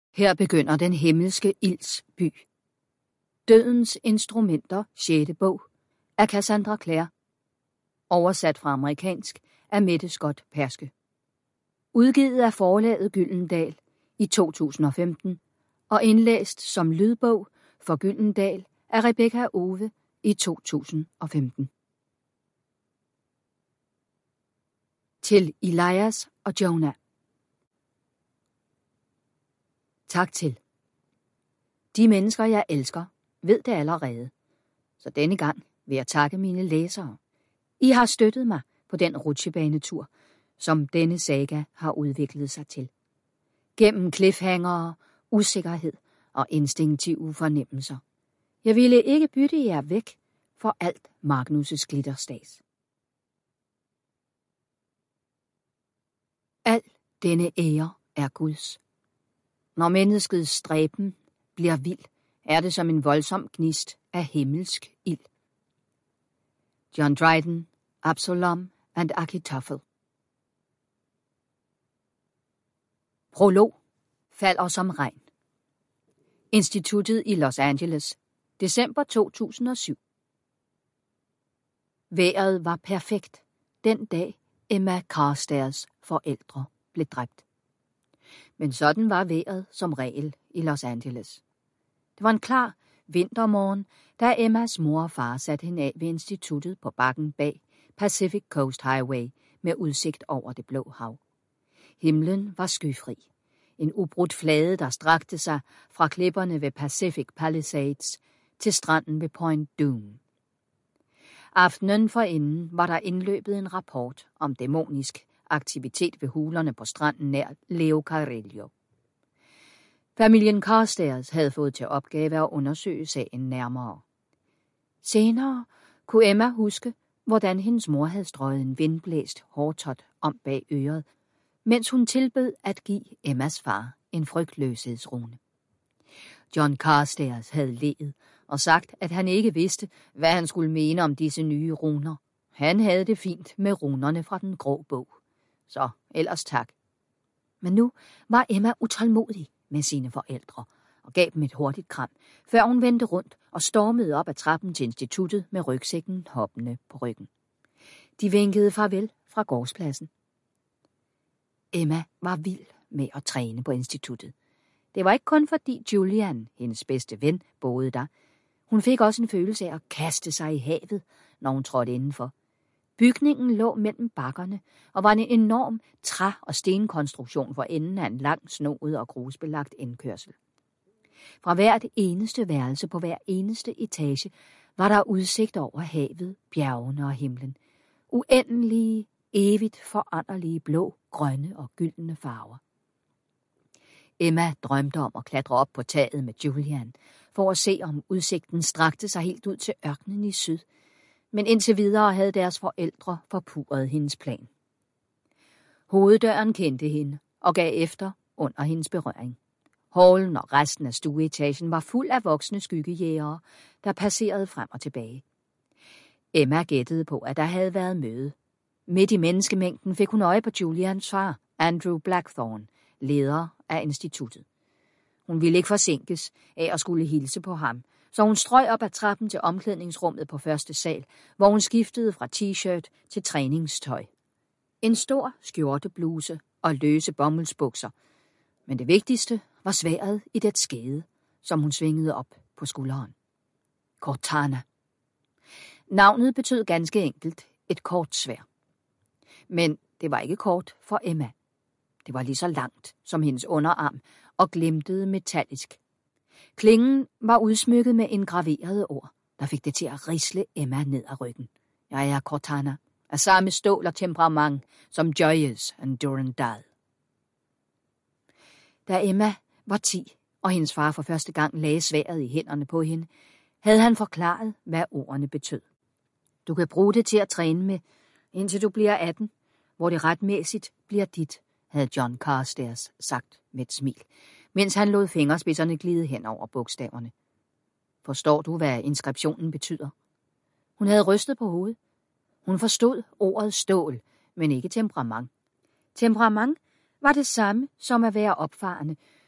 Her begynder den himmelske ilds by. Dødens instrumenter, 6. bog, af Cassandra Clare. Oversat fra amerikansk af Mette Scott Perske. Udgivet af forlaget Gyldendal i 2015 og indlæst som lydbog for Gyldendal af Rebecca Owe i 2015. Til Elias og Jonah. Tak til. De mennesker, jeg elsker, ved det allerede. Så denne gang vil jeg takke mine læsere. I har støttet mig på den rutsjebanetur, som denne saga har udviklet sig til. Gennem cliffhangere, usikkerhed og instinktive fornemmelser. Jeg ville ikke bytte jer væk for alt Magnus' glitterstas. Al denne ære er Guds. Når menneskets stræben bliver vild, er det som en voldsom gnist af himmelsk ild. John Dryden, Absalom and Achitophel. Prolog. Falder som regn. Instituttet i Los Angeles, december 2007. Vejret var perfekt den dag Emma Carstairs forældre blev dræbt. Men sådan var vejret som regel i Los Angeles. Det var en klar vintermorgen, da Emmas mor og far satte hende af ved instituttet på bakken bag Pacific Coast Highway med udsigt over det blå hav. Himlen var skyfri. En ubrudt flade, der strakte sig fra klipperne ved Pacific Palisades til stranden ved Point Dume. Aftenen forinden var der indløbet en rapport om dæmonisk aktivitet ved hulerne på stranden nær Leo Carrillo. Familien Carstairs havde fået til opgave at undersøge sagen nærmere. Senere kunne Emma huske, hvordan hendes mor havde strøget en vindblæst hårtot om bag øret, mens hun tilbød at give Emmas far en frygtløshedsrune. John Carstairs havde leet og sagt, at han ikke vidste, hvad han skulle mene om disse nye runer. Han havde det fint med runerne fra den grå bog. Så ellers tak. Men nu var Emma utålmodig med sine forældre og gav dem et hurtigt kram, før hun vendte rundt og stormede op ad trappen til instituttet med rygsækken hoppende på ryggen. De vinkede farvel fra gårdspladsen. Emma var vild med at træne på instituttet. Det var ikke kun fordi Julian, hendes bedste ven, boede der. Hun fik også en følelse af at kaste sig i havet, når hun trådte indenfor. Bygningen lå mellem bakkerne og var en enorm træ- og stenkonstruktion for enden af en lang, snoet og grusbelagt indkørsel. Fra hvert eneste værelse på hver eneste etage var der udsigt over havet, bjergene og himlen. Uendelige, evigt foranderlige blå, grønne og gyldne farver. Emma drømte om at klatre op på taget med Julian, for at se, om udsigten strakte sig helt ud til ørkenen i syd. Men indtil videre havde deres forældre forpurret hendes plan. Hoveddøren kendte hende og gav efter under hendes berøring. Hallen og resten af stueetagen var fuld af voksne skyggejægere, der passerede frem og tilbage. Emma gættede på, at der havde været møde. Midt i menneskemængden fik hun øje på Julians far, Andrew Blackthorne, leder af instituttet. Hun ville ikke forsinkes af at skulle hilse på ham, så hun strøg op ad trappen til omklædningsrummet på første sal, hvor hun skiftede fra t-shirt til træningstøj. En stor skjortebluse og løse bomuldsbukser, men det vigtigste var sværdet i det skede, som hun svingede op på skulderen. Cortana. Navnet betød ganske enkelt et kort sværd. Men det var ikke kort for Emma. Det var lige så langt som hendes underarm og glimtede metallisk. Klingen var udsmykket med engraverede ord, der fik det til at risle Emma ned ad ryggen. Jeg er Cortana, af samme stål og temperament som Joyous and Durandal. Da Emma var 10, og hendes far for første gang lagde sværdet i hænderne på hende, havde han forklaret, hvad ordene betød. Du kan bruge det til at træne med, indtil du bliver 18, hvor det retmæssigt bliver dit, havde John Carstairs sagt med et smil, mens han lod fingerspidserne glide hen over bogstaverne. Forstår du, hvad inskriptionen betyder? Hun havde rystet på hovedet. Hun forstod ordet stål, men ikke temperament. Temperament var det samme som at være opfarende,